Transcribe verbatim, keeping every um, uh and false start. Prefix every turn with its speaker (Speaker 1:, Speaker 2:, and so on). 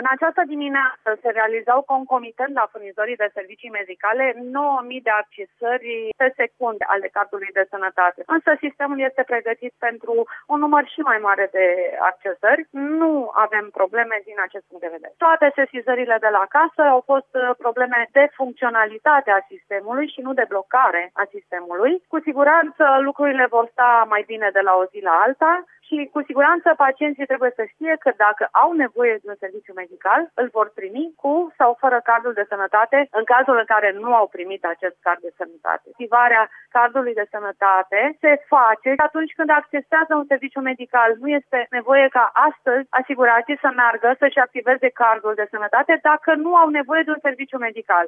Speaker 1: În această dimineață se realizau concomitent la furnizorii de servicii medicale nouă mii de accesări pe secundă ale cardului de sănătate. Însă sistemul este pregătit pentru un număr și mai mare de accesări. Nu avem probleme din acest punct de vedere. Toate sesizările de la casă au fost probleme de funcționalitate a sistemului și nu de blocare a sistemului. Cu siguranță lucrurile vor sta mai bine de la o zi la alta. Și cu siguranță pacienții trebuie să știe că dacă au nevoie de un serviciu medical, îl vor primi cu sau fără cardul de sănătate, în cazul în care nu au primit acest card de sănătate. Activarea cardului de sănătate se face atunci când accesează un serviciu medical. Nu este nevoie ca astăzi asigurații să meargă să-și activeze cardul de sănătate dacă nu au nevoie de un serviciu medical.